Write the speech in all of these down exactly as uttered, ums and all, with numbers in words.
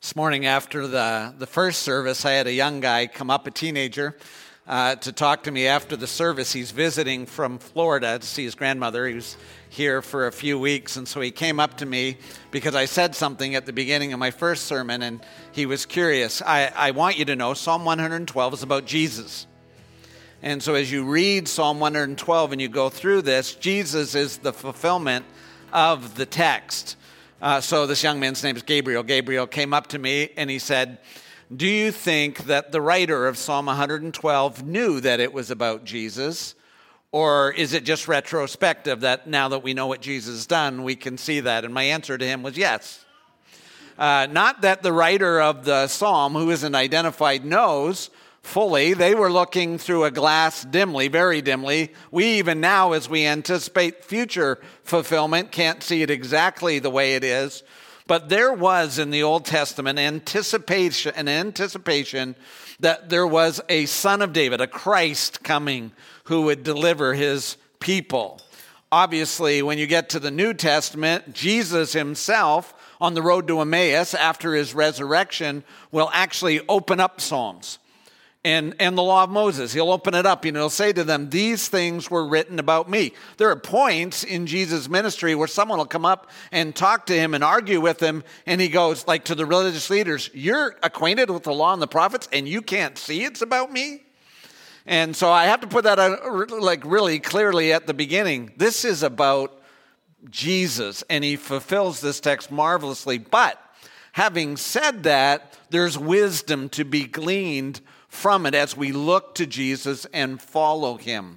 This morning after the, the first service, I had a young guy come up, a teenager, uh, to talk to me after the service. He's visiting from Florida to see his grandmother. He was here for a few weeks, and so he came up to me because I said something at the beginning of my first sermon, and he was curious. I, I want you to know Psalm one twelve is about Jesus. And so as you read Psalm one twelve and you go through this, Jesus is the fulfillment of the text. Uh, so this young man's name is Gabriel. Gabriel came up to me and he said, do you think that the writer of Psalm one twelve knew that it was about Jesus? Or is it just retrospective that now that we know what Jesus has done, we can see that? And my answer to him was yes. Uh, not that the writer of the psalm, who isn't identified, knows fully. They were looking through a glass dimly, very dimly. We even now, as we anticipate future fulfillment, can't see it exactly the way it is. But there was in the Old Testament anticipation, an anticipation that there was a son of David, a Christ coming who would deliver his people. Obviously, when you get to the New Testament, Jesus himself on the road to Emmaus after his resurrection will actually open up Psalms. And, and the law of Moses. He'll open it up and he'll say to them, these things were written about me. There are points in Jesus' ministry where someone will come up and talk to him and argue with him, and he goes, like to the religious leaders, you're acquainted with the law and the prophets and you can't see it's about me? And so I have to put that out like really clearly at the beginning. This is about Jesus, and he fulfills this text marvelously. But having said that, there's wisdom to be gleaned from it as we look to Jesus and follow him.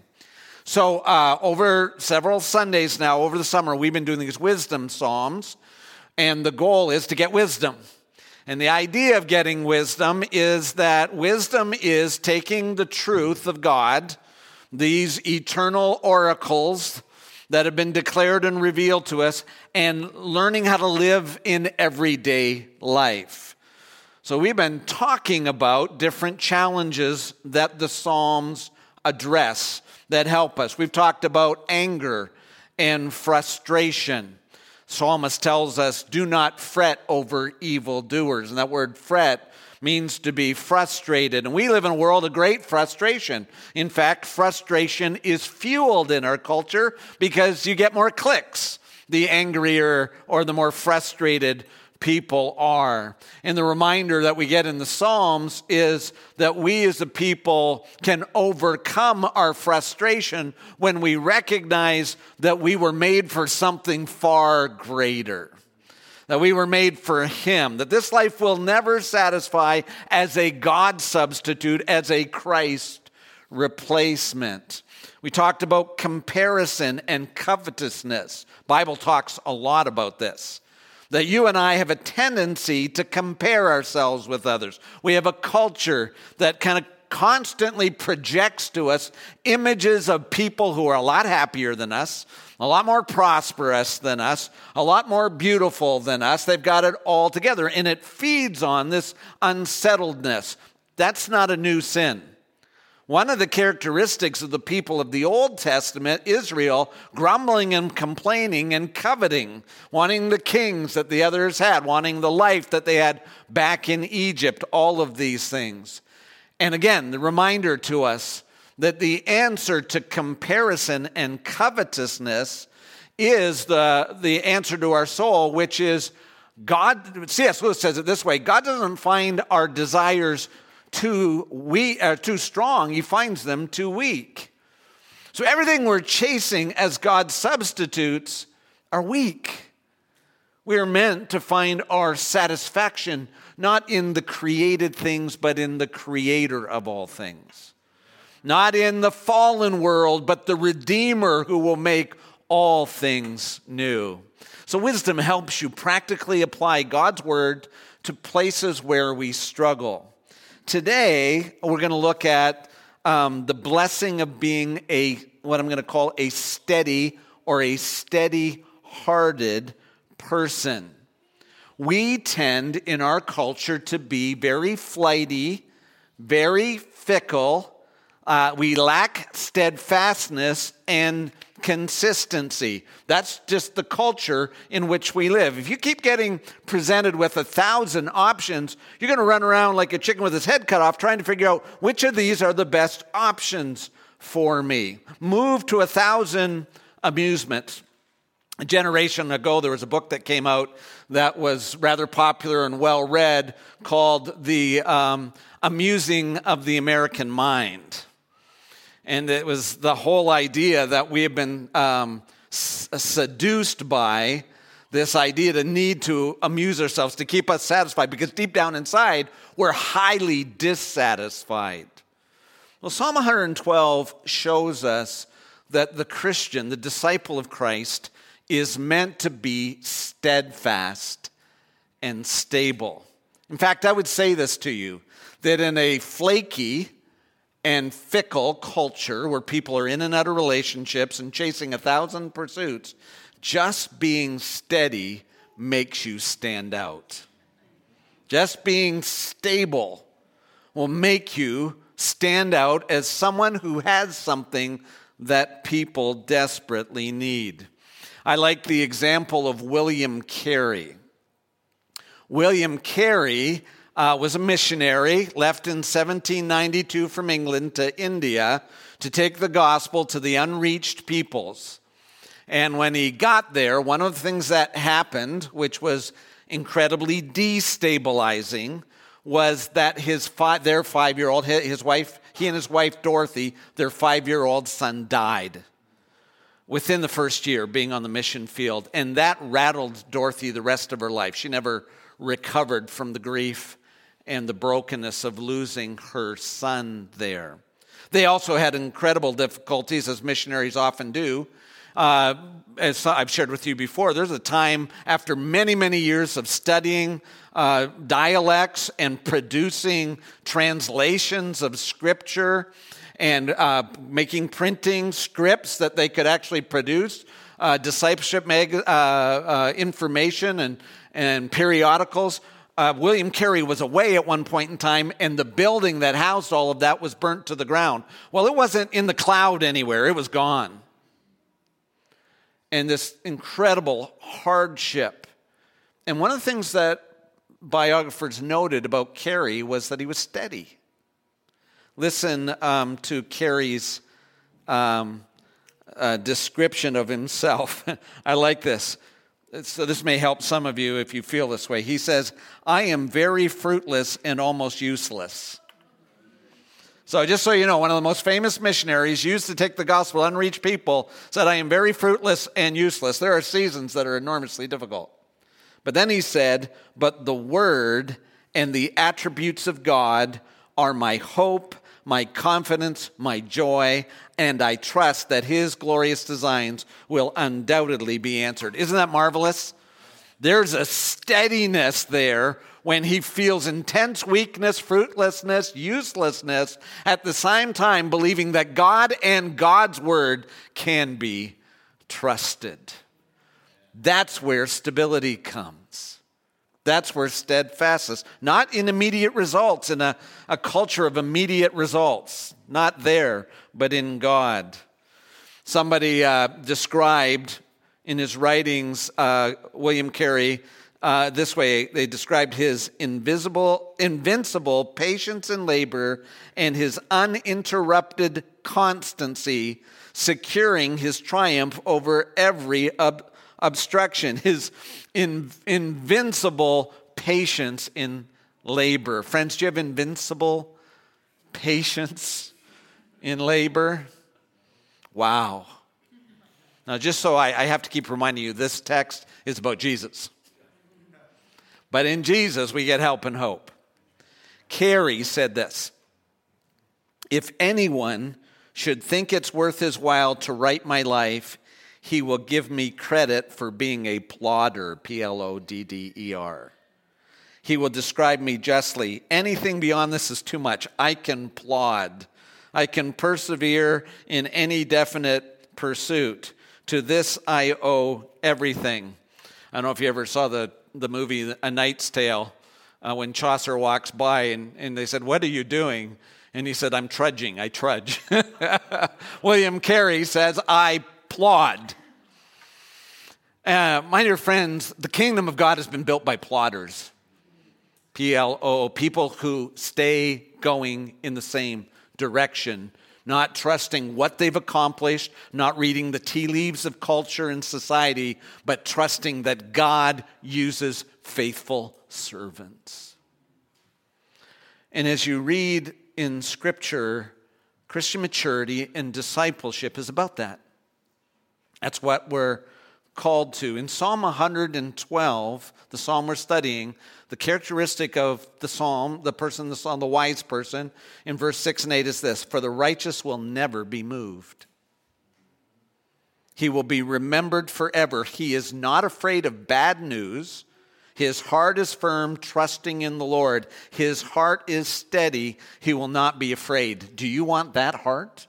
So uh, over several Sundays now, over the summer, we've been doing these wisdom psalms, and the goal is to get wisdom. And the idea of getting wisdom is that wisdom is taking the truth of God, these eternal oracles that have been declared and revealed to us, and learning how to live in everyday life. So we've been talking about different challenges that the Psalms address that help us. We've talked about anger and frustration. Psalmist tells us, do not fret over evildoers. And that word fret means to be frustrated. And we live in a world of great frustration. In fact, frustration is fueled in our culture because you get more clicks the angrier or the more frustrated people are. And the reminder that we get in the Psalms is that we as a people can overcome our frustration when we recognize that we were made for something far greater. That we were made for him. That this life will never satisfy as a God substitute, as a Christ replacement. We talked about comparison and covetousness. Bible talks a lot about this. That you and I have a tendency to compare ourselves with others. We have a culture that kind of constantly projects to us images of people who are a lot happier than us, a lot more prosperous than us, a lot more beautiful than us. They've got it all together, and it feeds on this unsettledness. That's not a new sin. One of the characteristics of the people of the Old Testament, Israel, grumbling and complaining and coveting, wanting the kings that the others had, wanting the life that they had back in Egypt, all of these things. And again, the reminder to us that the answer to comparison and covetousness is the, the answer to our soul, which is God. C S Lewis says it this way, God doesn't find our desires too weak, uh, too strong, he finds them too weak. So everything we're chasing as God's substitutes are weak. We are meant to find our satisfaction not in the created things, but in the creator of all things. Not in the fallen world, but the Redeemer who will make all things new. So wisdom helps you practically apply God's word to places where we struggle. Today, we're going to look at um, the blessing of being a, what I'm going to call a steady or a steady-hearted person. We tend in our culture to be very flighty, very fickle, Uh, we lack steadfastness and consistency. That's just the culture in which we live. If you keep getting presented with a thousand options, you're going to run around like a chicken with his head cut off trying to figure out which of these are the best options for me. Move to a thousand amusements. A generation ago, there was a book that came out that was rather popular and well-read called The um, Amusing of the American Mind. And it was the whole idea that we have been um, s- seduced by this idea to need to amuse ourselves, to keep us satisfied, because deep down inside, we're highly dissatisfied. Well, Psalm one hundred twelve shows us that the Christian, the disciple of Christ, is meant to be steadfast and stable. In fact, I would say this to you, that in a flaky and fickle culture where people are in and out of relationships and chasing a thousand pursuits, just being steady makes you stand out. Just being stable will make you stand out as someone who has something that people desperately need. I like the example of William Carey. William Carey uh, was a missionary, left in seventeen ninety-two from England to India to take the gospel to the unreached peoples. And when he got there, one of the things that happened, which was incredibly destabilizing, was that his five, their five-year-old, his wife, he and his wife Dorothy, their five-year-old son died within the first year being on the mission field. And that rattled Dorothy the rest of her life. She never recovered from the grief and the brokenness of losing her son there. They also had incredible difficulties, as missionaries often do. Uh, as I've shared with you before, there's a time after many, many years of studying uh, dialects and producing translations of Scripture and uh, making printing scripts that they could actually produce, uh, discipleship mag- uh, uh, information and, and periodicals. Uh, William Carey was away at one point in time, and the building that housed all of that was burnt to the ground. Well, it wasn't in the cloud anywhere. It was gone. And this incredible hardship. And one of the things that biographers noted about Carey was that he was steady. Listen um, to Carey's um, uh, description of himself. I like this. So this may help some of you if you feel this way. He says, "I am very fruitless and almost useless." So just so you know, one of the most famous missionaries used to take the gospel to unreached people said, "I am very fruitless and useless." There are seasons that are enormously difficult. But then he said, "But the word and the attributes of God are my hope, my confidence, my joy, and I trust that his glorious designs will undoubtedly be answered." Isn't that marvelous? There's a steadiness there when he feels intense weakness, fruitlessness, uselessness, at the same time believing that God and God's word can be trusted. That's where stability comes. That's where steadfastness, not in immediate results, in a, a culture of immediate results, not there, but in God. Somebody uh, described in his writings, uh, William Carey, uh, this way. They described his invisible, invincible patience in labor and his uninterrupted constancy, securing his triumph over every ob- obstruction. His in, invincible patience in labor. Friends, do you have invincible patience in labor? Wow. Now, just so I, I have to keep reminding you, this text is about Jesus. But in Jesus, we get help and hope. Carey said this: "If anyone should think it's worth his while to write my life, he will give me credit for being a plodder," P L O D D E R. "He will describe me justly. Anything beyond this is too much. I can plod. I can persevere in any definite pursuit. To this I owe everything." I don't know if you ever saw the, the movie A Knight's Tale, uh, when Chaucer walks by and, and they said, "What are you doing?" And he said, I'm trudging, I trudge. William Carey says, I plod. Uh, my dear friends, the kingdom of God has been built by plodders. P L O, people who stay going in the same direction, not trusting what they've accomplished, not reading the tea leaves of culture and society, but trusting that God uses faithful servants. And as you read in Scripture, Christian maturity and discipleship is about that. That's what we're called to. In Psalm one hundred twelve, the psalm we're studying, the characteristic of the psalm, the person, the psalm, the wise person, in verse six and eight is this: for the righteous will never be moved. He will be remembered forever. He is not afraid of bad news. His heart is firm, trusting in the Lord. His heart is steady. He will not be afraid. Do you want that heart?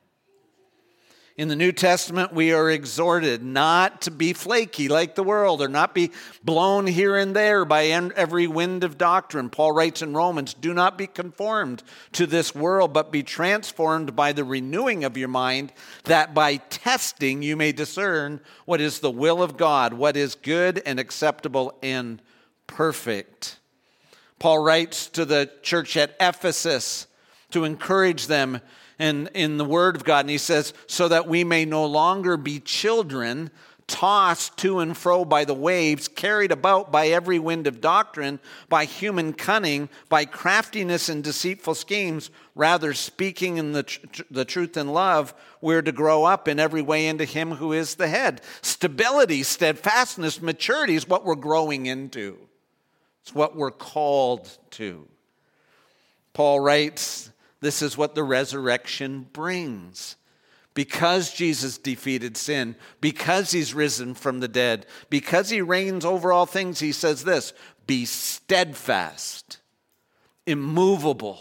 In the New Testament, we are exhorted not to be flaky like the world or not be blown here and there by every wind of doctrine. Paul writes in Romans, do not be conformed to this world, but be transformed by the renewing of your mind, that by testing you may discern what is the will of God, what is good and acceptable and perfect. Paul writes to the church at Ephesus to encourage them And in the Word of God, and he says, so that we may no longer be children, tossed to and fro by the waves, carried about by every wind of doctrine, by human cunning, by craftiness and deceitful schemes, rather speaking in the, tr- the truth in love, we're to grow up in every way into him who is the head. Stability, steadfastness, maturity is what we're growing into. It's what we're called to. Paul writes, this is what the resurrection brings. Because Jesus defeated sin, because he's risen from the dead, because he reigns over all things, he says this: be steadfast, immovable,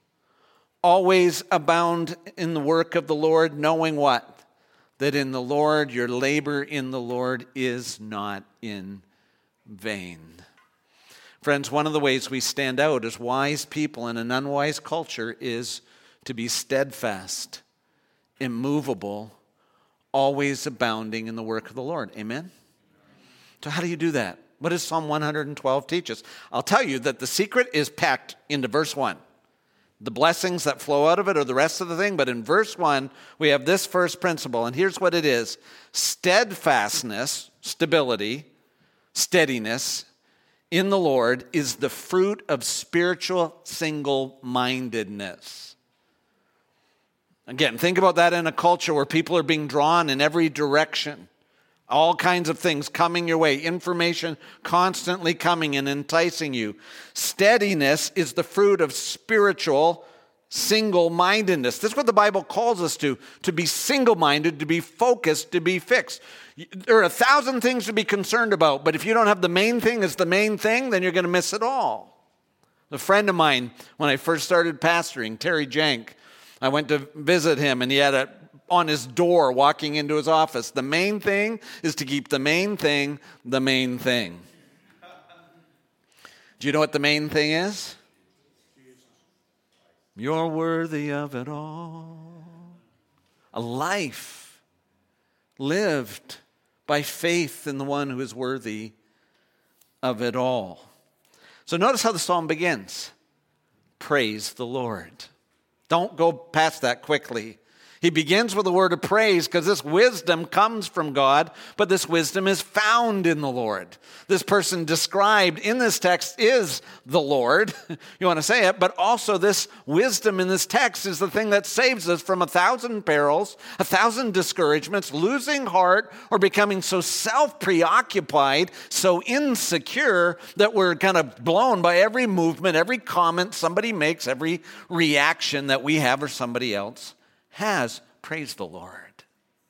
always abound in the work of the Lord, knowing what? That in the Lord, your labor in the Lord is not in vain. Friends, one of the ways we stand out as wise people in an unwise culture is to be steadfast, immovable, always abounding in the work of the Lord. Amen? So how do you do that? What does Psalm one hundred twelve teach us? I'll tell you that the secret is packed into verse one. The blessings that flow out of it are the rest of the thing, but in verse one, we have this first principle, and here's what it is. Steadfastness, stability, steadiness, in the Lord is the fruit of spiritual single-mindedness. Again, think about that in a culture where people are being drawn in every direction. All kinds of things coming your way. Information constantly coming and enticing you. Steadiness is the fruit of spiritual single-mindedness. This is what the Bible calls us to. To be single-minded, to be focused, to be fixed. There are a thousand things to be concerned about, but if you don't have the main thing as the main thing, then you're going to miss it all. A friend of mine, when I first started pastoring, Terry Jank, I went to visit him, and he had a on his door walking into his office. The main thing is to keep the main thing the main thing. Do you know what the main thing is? You're worthy of it all. A life lived by faith in the one who is worthy of it all. So notice how the psalm begins. Praise the Lord. Don't go past that quickly. He begins with a word of praise because this wisdom comes from God, but this wisdom is found in the Lord. This person described in this text is the Lord. You want to say it, but also this wisdom in this text is the thing that saves us from a thousand perils, a thousand discouragements, losing heart, or becoming so self-preoccupied, so insecure that we're kind of blown by every movement, every comment somebody makes, every reaction that we have or somebody else has. Praise the Lord.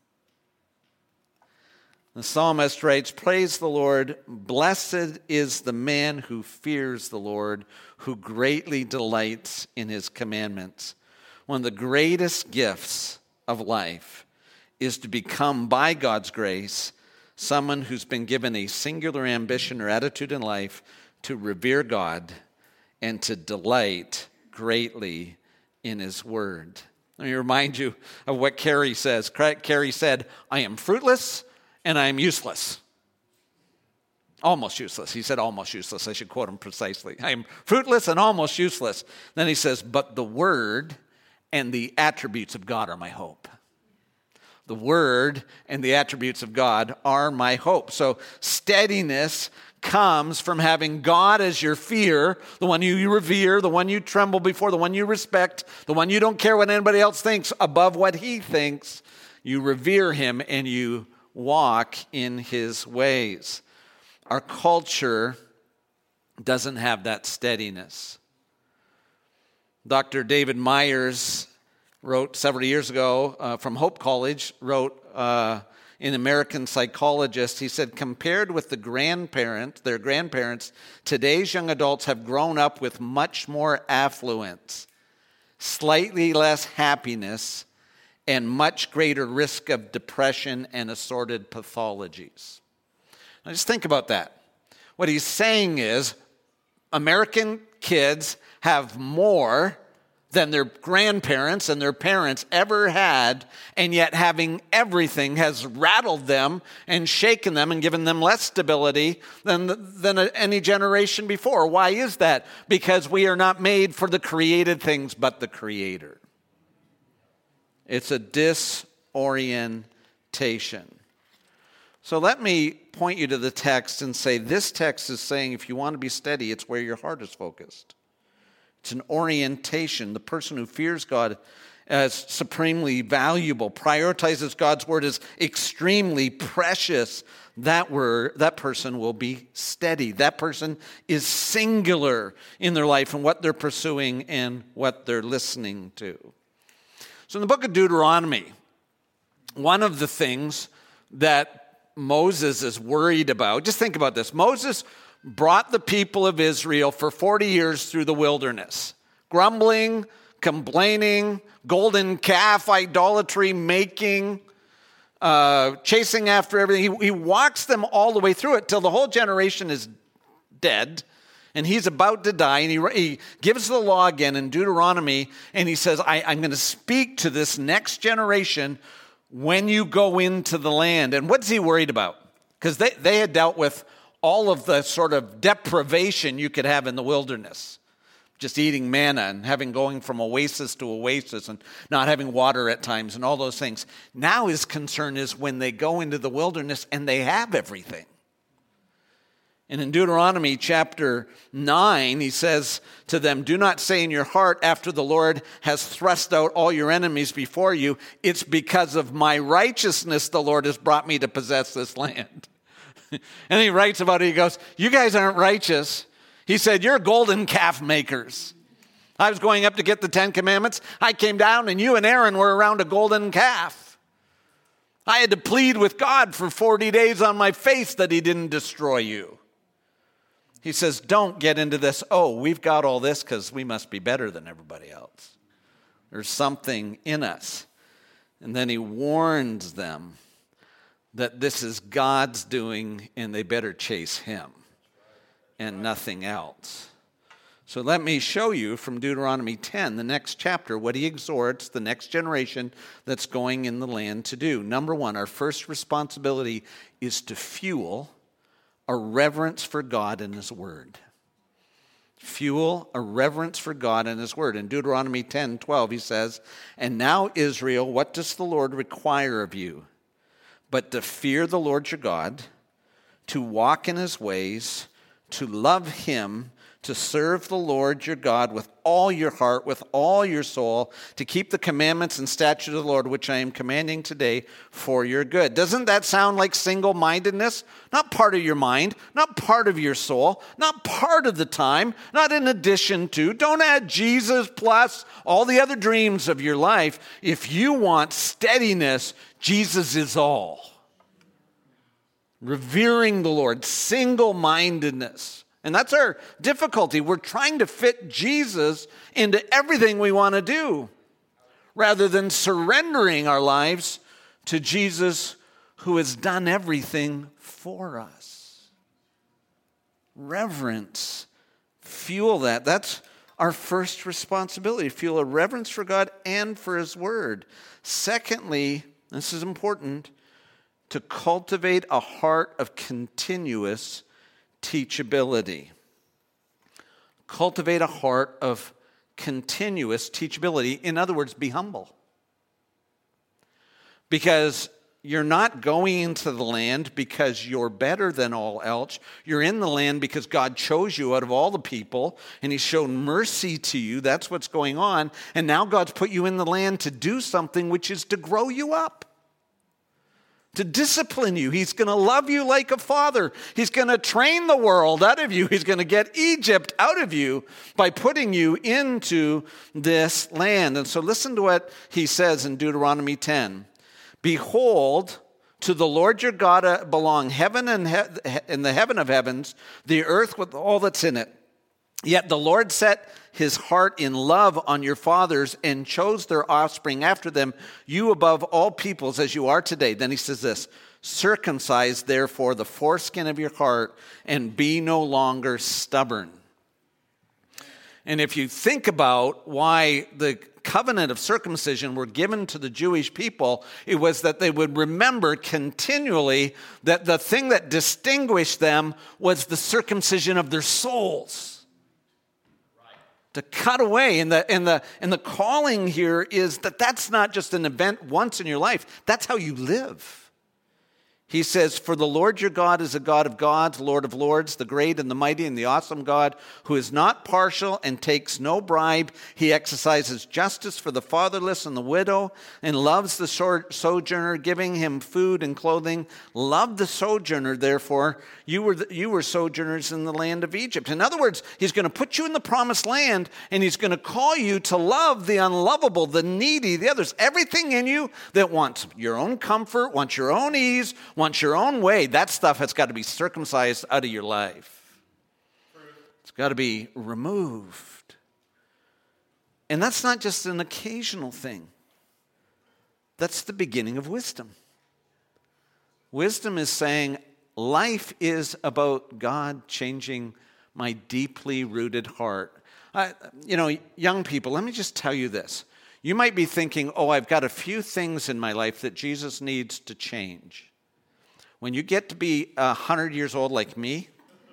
The psalmist writes, praise the Lord, blessed is the man who fears the Lord, who greatly delights in his commandments. One of the greatest gifts of life is to become, by God's grace, someone who's been given a singular ambition or attitude in life to revere God and to delight greatly in his word. Let me remind you of what Carrie says. Carrie said, I am fruitless and I am useless. Almost useless. He said almost useless. I should quote him precisely. I am fruitless and almost useless. Then he says, but the word and the attributes of God are my hope. The word and the attributes of God are my hope. So steadiness comes from having God as your fear, the one you revere, the one you tremble before, the one you respect, the one you don't care what anybody else thinks above what he thinks. You revere him and you walk in his ways. Our culture doesn't have that steadiness. Doctor David Myers wrote several years ago uh, from Hope College, wrote uh, in American Psychologist, he said, compared with the grandparents, their grandparents, today's young adults have grown up with much more affluence, slightly less happiness, and much greater risk of depression and assorted pathologies. Now just think about that. What he's saying is American kids have more than their grandparents and their parents ever had, and yet having everything has rattled them and shaken them and given them less stability than, than any generation before. Why is that? Because we are not made for the created things but the Creator. It's a disorientation. So let me point you to the text and say this text is saying if you want to be steady, it's where your heart is focused. It's an orientation. The person who fears God as supremely valuable, prioritizes God's word as extremely precious, that word, that person will be steady. That person is singular in their life and what they're pursuing and what they're listening to. So in the book of Deuteronomy, one of the things that Moses is worried about, just think about this. Moses brought the people of Israel for forty years through the wilderness, grumbling, complaining, golden calf idolatry making, uh, chasing after everything. He, he walks them all the way through it till the whole generation is dead, and he's about to die, and he, he gives the law again in Deuteronomy, and he says, I, I'm going to speak to this next generation when you go into the land. And what's he worried about? Because they, they had dealt with all of the sort of deprivation you could have in the wilderness. Just eating manna and having going from oasis to oasis and not having water at times and all those things. Now his concern is when they go into the wilderness and they have everything. And in Deuteronomy chapter nine, he says to them, do not say in your heart after the Lord has thrust out all your enemies before you, it's because of my righteousness the Lord has brought me to possess this land. And he writes about it, he goes, you guys aren't righteous. He said, you're golden calf makers. I was going up to get the Ten Commandments. I came down and you and Aaron were around a golden calf. I had to plead with God for forty days on my face that he didn't destroy you. He says, don't get into this, oh, we've got all this because we must be better than everybody else. There's something in us. And then he warns them that this is God's doing and they better chase him and nothing else. So let me show you from Deuteronomy ten, the next chapter, what he exhorts the next generation that's going in the land to do. Number one, our first responsibility is to fuel a reverence for God and his word. Fuel a reverence for God and his word. In Deuteronomy ten twelve, he says, and now Israel, what does the Lord require of you? But to fear the Lord your God, to walk in his ways, to love him, to serve the Lord your God with all your heart, with all your soul, to keep the commandments and statutes of the Lord, which I am commanding today for your good. Doesn't that sound like single-mindedness? Not part of your mind, not part of your soul, not part of the time, not in addition to. Don't add Jesus plus all the other dreams of your life. If you want steadiness, Jesus is all. Revering the Lord, single-mindedness. And that's our difficulty. We're trying to fit Jesus into everything we want to do rather than surrendering our lives to Jesus who has done everything for us. Reverence, fuel that. That's our first responsibility, feel a reverence for God and for his word. Secondly, this is important, to cultivate a heart of continuous teachability. Cultivate a heart of continuous teachability. In other words, be humble. Because you're not going into the land because you're better than all else. You're in the land because God chose you out of all the people, and he's shown mercy to you. That's what's going on. And now God's put you in the land to do something, which is to grow you up, to discipline you. He's going to love you like a father. He's going to train the world out of you. He's going to get Egypt out of you by putting you into this land. And so listen to what he says in Deuteronomy ten. Behold, to the Lord your God belong heaven and he- in the heaven of heavens, the earth with all that's in it. Yet the Lord set his heart in love on your fathers and chose their offspring after them, you above all peoples as you are today. Then he says this, circumcise therefore the foreskin of your heart and be no longer stubborn. And if you think about why the covenant of circumcision were given to the Jewish people, it was that they would remember continually that the thing that distinguished them was the circumcision of their souls. Right. To cut away. And the, and, the, and the calling here is that that's not just an event once in your life. That's how you live. He says, for the Lord your God is a God of gods, Lord of lords, the great and the mighty and the awesome God, who is not partial and takes no bribe. He exercises justice for the fatherless and the widow and loves the sojourner, giving him food and clothing. Love the sojourner, therefore. You were, the, you were sojourners in the land of Egypt. In other words, he's going to put you in the promised land, and he's going to call you to love the unlovable, the needy, the others. Everything in you that wants your own comfort, wants your own ease, wants your own way, that stuff has got to be circumcised out of your life. It's got to be removed. And that's not just an occasional thing. That's the beginning of wisdom. Wisdom is saying, life is about God changing my deeply rooted heart. Uh, you know, young people, let me just tell you this. You might be thinking, oh, I've got a few things in my life that Jesus needs to change. When you get to be one hundred years old like me,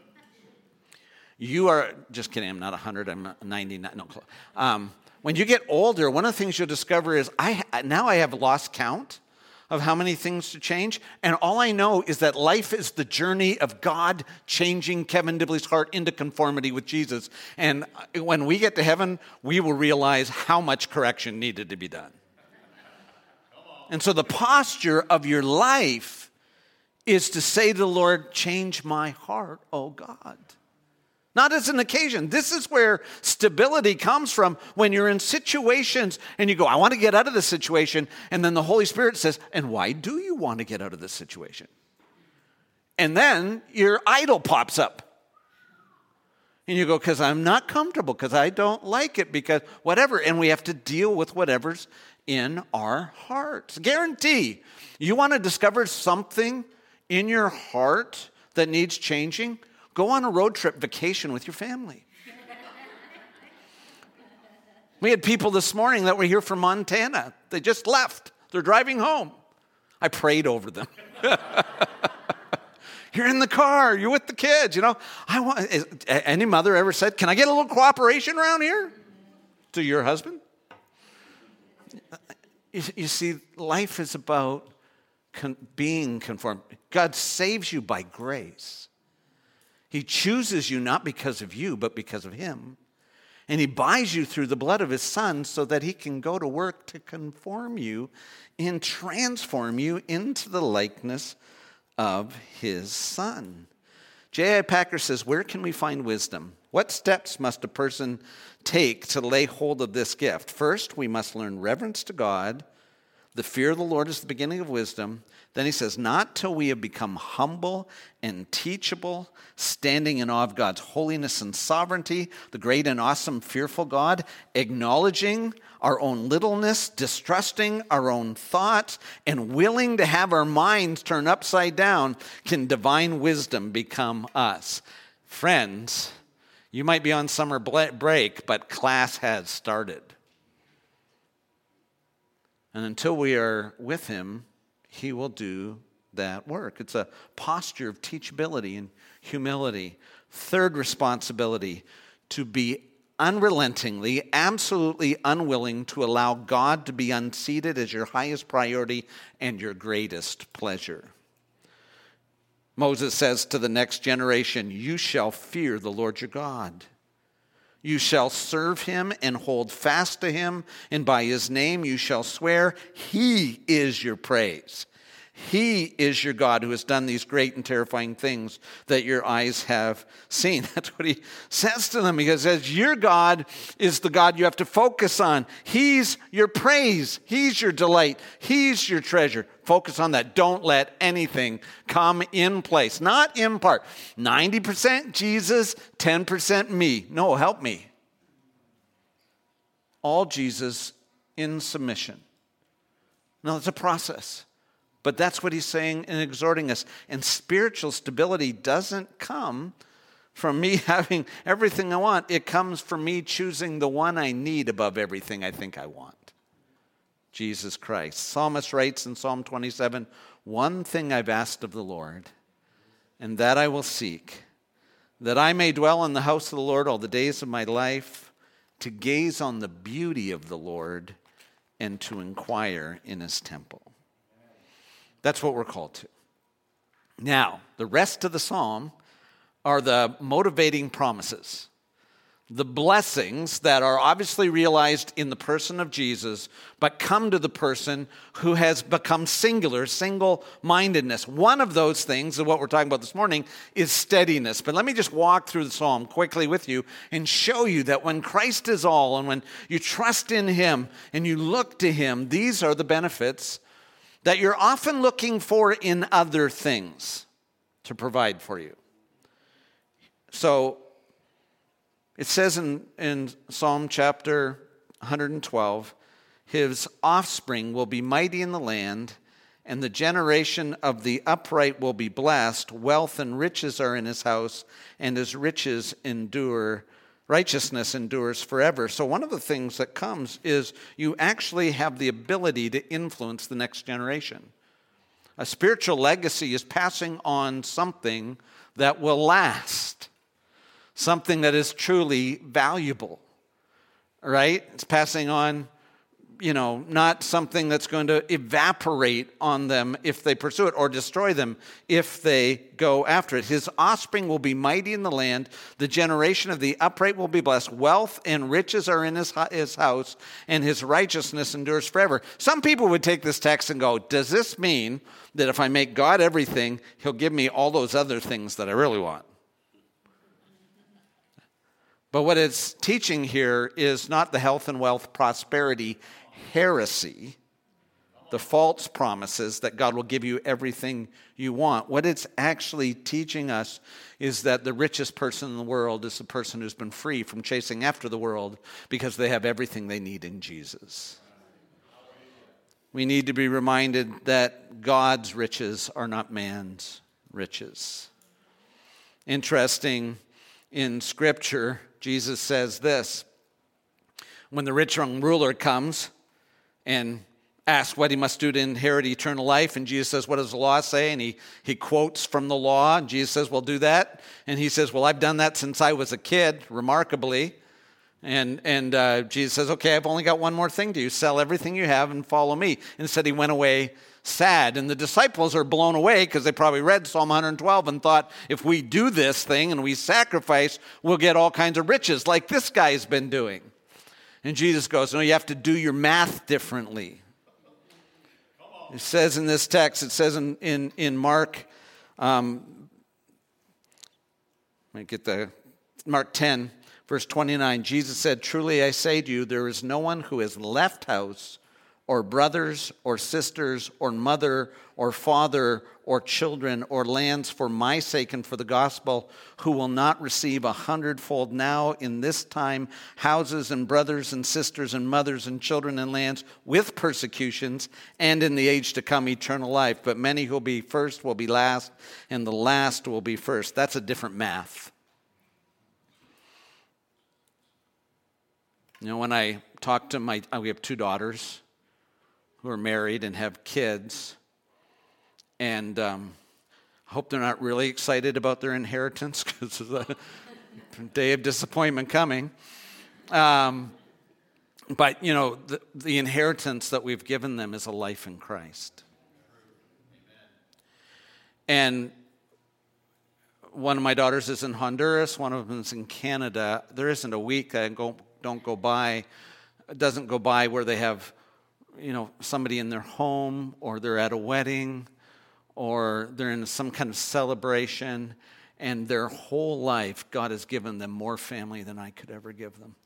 you are, just kidding, I'm not one hundred, I'm ninety-nine, no. Um, when you get older, one of the things you'll discover is I now I have lost count of how many things to change, and all I know is that life is the journey of God changing Kevin Dibley's heart into conformity with Jesus. And when we get to heaven, we will realize how much correction needed to be done. And so the posture of your life is to say to the Lord, change my heart, oh God. Not as an occasion. This is where stability comes from, when you're in situations and you go, I want to get out of this situation. And then the Holy Spirit says, and why do you want to get out of this situation? And then your idol pops up. And you go, because I'm not comfortable, because I don't like it, because whatever. And we have to deal with whatever's in our hearts. Guarantee, you want to discover something in your heart that needs changing, go on a road trip vacation with your family. We had people this morning that were here from Montana. They just left. They're driving home. I prayed over them. You're in the car. You're with the kids. You know, I want. Is, any mother ever said, "Can I get a little cooperation around here?" To your husband? You, you see, life is about Con- being conformed. God saves you by grace. He chooses you not because of you, but because of him. And he buys you through the blood of his son so that he can go to work to conform you and transform you into the likeness of his son. J I. Packer says, where can we find wisdom? What steps must a person take to lay hold of this gift? First, we must learn reverence to God. The fear of the Lord is the beginning of wisdom. Then he says, not till we have become humble and teachable, standing in awe of God's holiness and sovereignty, the great and awesome, fearful God, acknowledging our own littleness, distrusting our own thoughts, and willing to have our minds turned upside down, can divine wisdom become us. Friends, You might be on summer break, but class has started. And until we are with him, he will do that work. It's a posture of teachability and humility. Third responsibility, to be unrelentingly, absolutely unwilling to allow God to be unseated as your highest priority and your greatest pleasure. Moses says to the next generation, you shall fear the Lord your God. You shall serve him and hold fast to him, and by his name you shall swear. He is your praise. He is your God who has done these great and terrifying things that your eyes have seen. That's what he says to them. He says, your God is the God you have to focus on. He's your praise. He's your delight. He's your treasure. Focus on that. Don't let anything come in place. Not in part. ninety percent Jesus, ten percent me. No, help me. All Jesus in submission. No, it's a process. But that's what he's saying and exhorting us. And spiritual stability doesn't come from me having everything I want. It comes from me choosing the one I need above everything I think I want. Jesus Christ. Psalmist writes in Psalm twenty-seven, one thing I've asked of the Lord, and that I will seek, that I may dwell in the house of the Lord all the days of my life, to gaze on the beauty of the Lord and to inquire in his temple. That's what we're called to. Now, the rest of the psalm are the motivating promises, the blessings that are obviously realized in the person of Jesus, but come to the person who has become singular, single-mindedness. One of those things, and what we're talking about this morning, is steadiness. But let me just walk through the psalm quickly with you and show you that when Christ is all, and when you trust in him and you look to him, these are the benefits that you're often looking for in other things to provide for you. So it says in, in Psalm chapter one hundred twelve, his offspring will be mighty in the land, and the generation of the upright will be blessed. Wealth and riches are in his house, and his riches endure. Righteousness endures forever. So one of the things that comes is you actually have the ability to influence the next generation. A spiritual legacy is passing on something that will last, something that is truly valuable, right? It's passing on, you know, not something that's going to evaporate on them if they pursue it, or destroy them if they go after it. His offspring will be mighty in the land. The generation of the upright will be blessed. Wealth and riches are in his, his house, and his righteousness endures forever. Some people would take this text and go, does this mean that if I make God everything, he'll give me all those other things that I really want? But what it's teaching here is not the health and wealth prosperity heresy, the false promises that God will give you everything you want. What it's actually teaching us is that the richest person in the world is the person who's been free from chasing after the world because they have everything they need in Jesus. We need to be reminded that God's riches are not man's riches. Interesting, in Scripture, Jesus says this: when the rich young ruler comes and asks what he must do to inherit eternal life, and Jesus says, what does the law say? And he, he quotes from the law, and Jesus says, well, do that. And he says, well, I've done that since I was a kid, remarkably. And, and uh, Jesus says, okay, I've only got one more thing to do. Sell everything you have and follow me. Instead, he went away sad. And the disciples are blown away because they probably read Psalm one hundred twelve and thought, if we do this thing and we sacrifice, we'll get all kinds of riches like this guy's been doing. And Jesus goes, no, you have to do your math differently. It says in this text, it says in, in, in Mark, um, let me get the, Mark ten, verse twenty-nine, Jesus said, truly I say to you, there is no one who has left house or brothers or sisters or mother or father or children or lands for my sake and for the gospel, who will not receive a hundredfold now in this time houses and brothers and sisters and mothers and children and lands with persecutions, and in the age to come eternal life. But many who will be first will be last, and the last will be first. That's a different math. You know, when I talk to my, we have two daughters who are married and have kids, and um, I hope they're not really excited about their inheritance because of the day of disappointment coming. Um, but, you know, the, the inheritance that we've given them is a life in Christ. And one of my daughters is in Honduras, one of them is in Canada. There isn't a week that I go, don't go by, doesn't go by where they have, you know, somebody in their home, or they're at a wedding, or they're in some kind of celebration, and their whole life, God has given them more family than I could ever give them.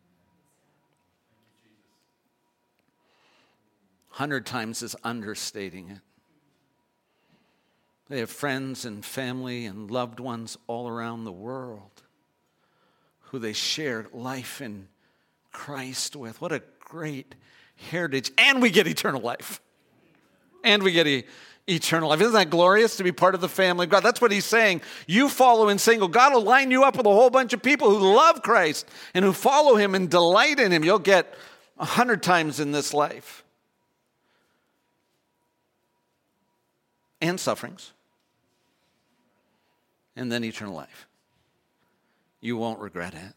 Hundred times is understating it. They have friends and family and loved ones all around the world who they share life in Christ with. What a great heritage. And we get eternal life. And we get e- eternal life. Isn't that glorious to be part of the family of God? That's what he's saying. You follow in single. God will line you up with a whole bunch of people who love Christ and who follow him and delight in him. You'll get a hundred times in this life. And sufferings. And then eternal life. You won't regret it.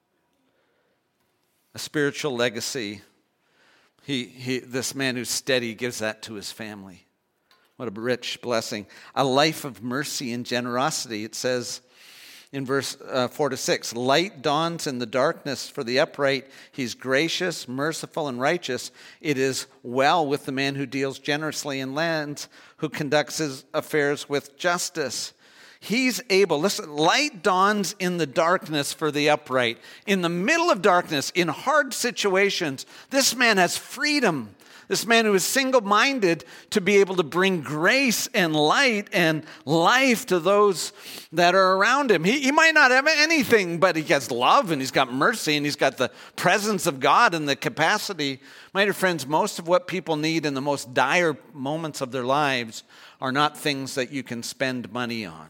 A spiritual legacy. He, he, this man who's steady gives that to his family. What a rich blessing. A life of mercy and generosity. It says in verse uh, four to six, light dawns in the darkness for the upright. He's gracious, merciful, and righteous. It is well with the man who deals generously in lands, who conducts his affairs with justice. He's able, listen, light dawns in the darkness for the upright. In the middle of darkness, in hard situations, this man has freedom. This man who is single-minded to be able to bring grace and light and life to those that are around him. He, he might not have anything, but he has love and he's got mercy and he's got the presence of God and the capacity. My dear friends, most of what people need in the most dire moments of their lives are not things that you can spend money on,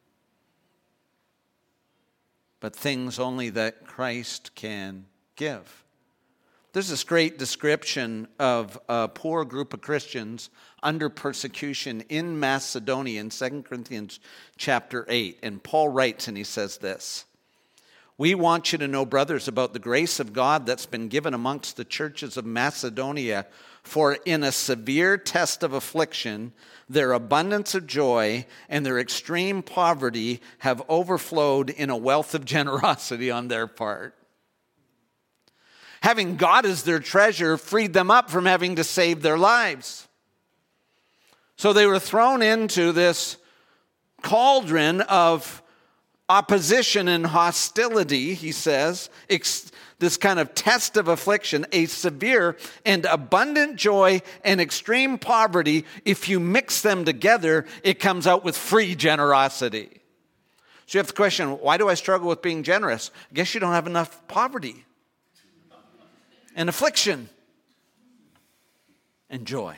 but things only that Christ can give. There's this great description of a poor group of Christians under persecution in Macedonia in Second Corinthians chapter eight. And Paul writes and he says this, we want you to know, brothers, about the grace of God that's been given amongst the churches of Macedonia. For in a severe test of affliction, their abundance of joy and their extreme poverty have overflowed in a wealth of generosity on their part. Having God as their treasure freed them up from having to save their lives. So they were thrown into this cauldron of opposition and hostility, he says, ex- this kind of test of affliction, a severe and abundant joy and extreme poverty. If you mix them together, it comes out with free generosity. So you have the question, why do I struggle with being generous? I guess you don't have enough poverty and affliction and joy.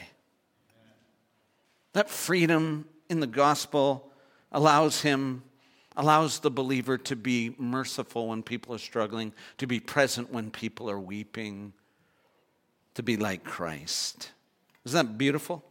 That freedom in the gospel allows him, allows the believer to be merciful when people are struggling, to be present when people are weeping, to be like Christ. Isn't that beautiful?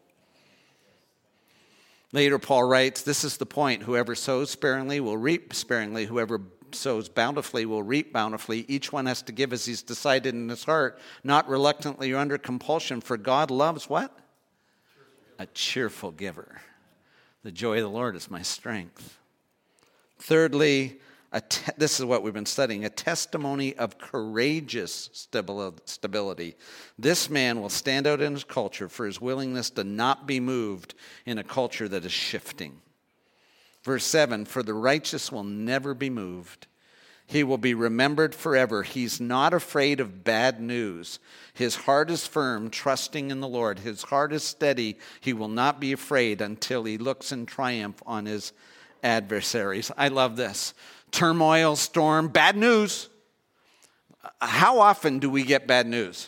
Later, Paul writes, this is the point. Whoever sows sparingly will reap sparingly. Whoever sows bountifully will reap bountifully. Each one has to give as he's decided in his heart, not reluctantly or under compulsion, for God loves what? A cheerful giver. The joy of the Lord is my strength. Thirdly, a te- this is what we've been studying, a testimony of courageous stability. This man will stand out in his culture for his willingness to not be moved in a culture that is shifting. Verse seven, for the righteous will never be moved. He will be remembered forever. He's not afraid of bad news. His heart is firm, trusting in the Lord. His heart is steady. He will not be afraid until he looks in triumph on his adversaries. I love this. Turmoil, storm, bad news. How often do we get bad news?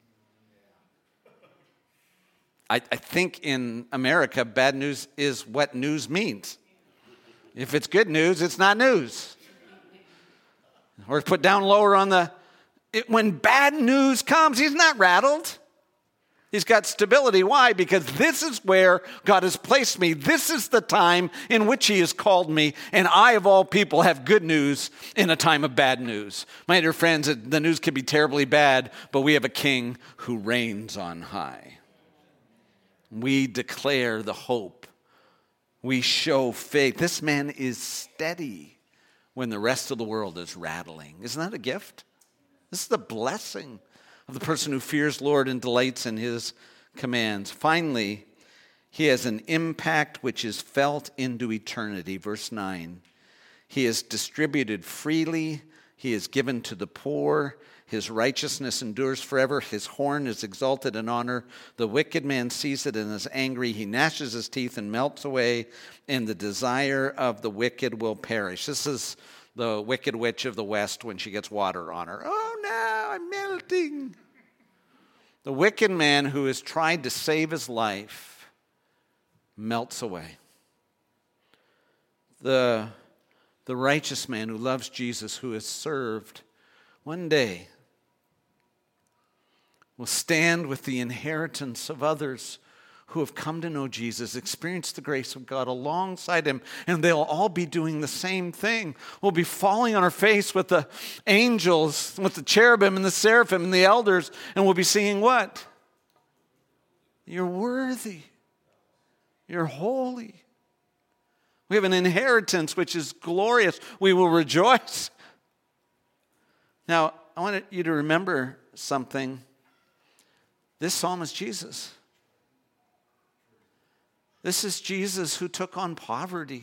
I, I think in America, bad news is what news means. If it's good news, it's not news. Or put down lower on the It, when bad news comes, he's not rattled. He's got stability. Why? Because this is where God has placed me. This is the time in which he has called me. And I, of all people, have good news in a time of bad news. My dear friends, the news can be terribly bad, but we have a king who reigns on high. We declare the hope. We show faith. This man is steady when the rest of the world is rattling. Isn't that a gift? This is the blessing of the person who fears Lord and delights in his commands. Finally, he has an impact which is felt into eternity. Verse nine, he is distributed freely. He is given to the poor. His righteousness endures forever. His horn is exalted in honor. The wicked man sees it and is angry. He gnashes his teeth and melts away, and the desire of the wicked will perish. This is the wicked witch of the West when she gets water on her. Oh, no, I'm melting. The wicked man who has tried to save his life melts away. The, the righteous man who loves Jesus, who has served, one day will stand with the inheritance of others who have come to know Jesus, experienced the grace of God alongside him, and they'll all be doing the same thing. We'll be falling on our face with the angels, with the cherubim and the seraphim and the elders, and we'll be singing what? You're worthy. You're holy. We have an inheritance which is glorious. We will rejoice. Now, I want you to remember something. This psalm is Jesus. This is Jesus who took on poverty.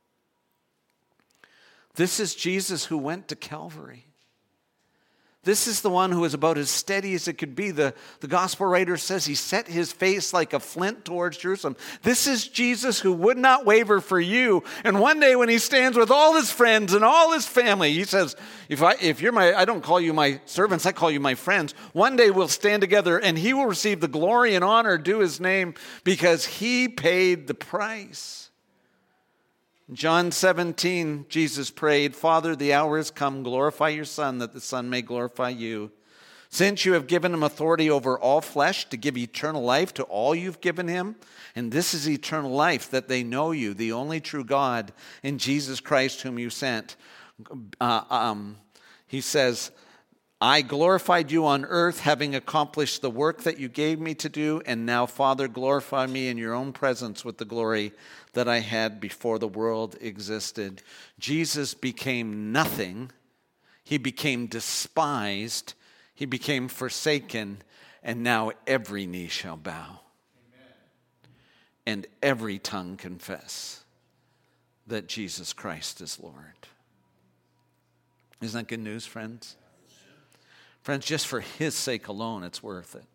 This is Jesus who went to Calvary. This is the one who is about as steady as it could be. The, the gospel writer says he set his face like a flint towards Jerusalem. This is Jesus who would not waver for you. And one day when he stands with all his friends and all his family, he says, if, I, if you're my, I don't call you my servants, I call you my friends. One day we'll stand together and he will receive the glory and honor due his name because he paid the price. In John seventeen, Jesus prayed, Father, the hour has come, glorify your Son, that the Son may glorify you. Since you have given him authority over all flesh to give eternal life to all you've given him, and this is eternal life, that they know you, the only true God, and Jesus Christ whom you sent. Uh, um, he says, I glorified you on earth, having accomplished the work that you gave me to do, and now, Father, glorify me in your own presence with the glory that I had before the world existed. Jesus became nothing. He became despised. He became forsaken, and now every knee shall bow. Amen. And every tongue confess that Jesus Christ is Lord. Isn't that good news, friends? Friends, just for his sake alone, it's worth it.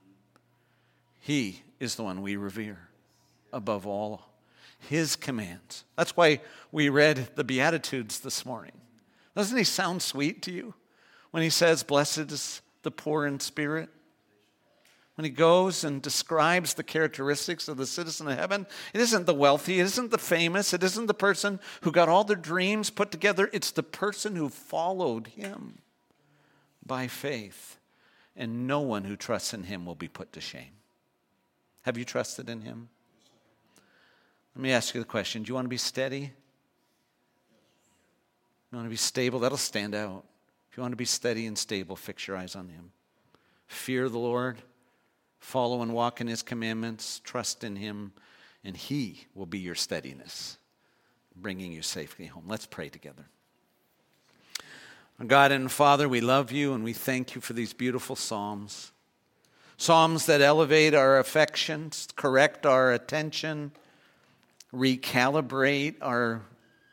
He is the one we revere above all. His commands. That's why we read the Beatitudes this morning. Doesn't he sound sweet to you when he says, blessed is the poor in spirit? When he goes and describes the characteristics of the citizen of heaven, it isn't the wealthy, it isn't the famous, it isn't the person who got all their dreams put together. It's the person who followed him by faith, and no one who trusts in him will be put to shame. Have you trusted in him? Let me ask you the question. Do you want to be steady? You want to be stable? That'll stand out. If you want to be steady and stable, fix your eyes on him. Fear the Lord. Follow and walk in his commandments. Trust in him. And he will be your steadiness, bringing you safely home. Let's pray together. God and Father, we love you and we thank you for these beautiful psalms. Psalms that elevate our affections, correct our attention, recalibrate our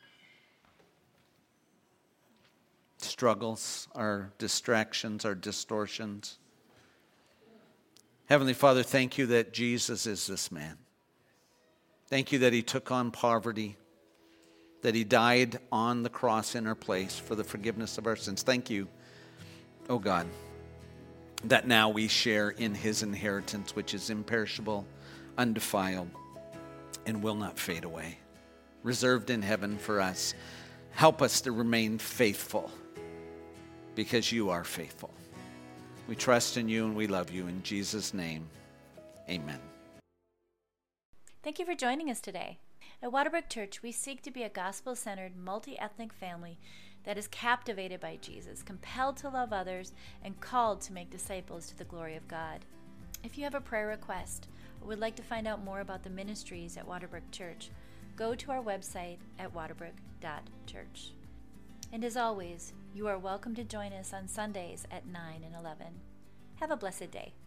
struggles, our distractions, our distortions. Heavenly Father, thank you that Jesus is this man. Thank you that he took on poverty, that he died on the cross in our place for the forgiveness of our sins. Thank you, oh God, that now we share in his inheritance, which is imperishable, undefiled, and will not fade away, reserved in heaven for us. Help us to remain faithful because you are faithful. We trust in you and we love you. In Jesus' name, amen. Thank you for joining us today. At Waterbrook Church, we seek to be a gospel-centered, multi-ethnic family that is captivated by Jesus, compelled to love others, and called to make disciples to the glory of God. If you have a prayer request or would like to find out more about the ministries at Waterbrook Church, go to our website at waterbrook dot church. And as always, you are welcome to join us on Sundays at nine and eleven. Have a blessed day.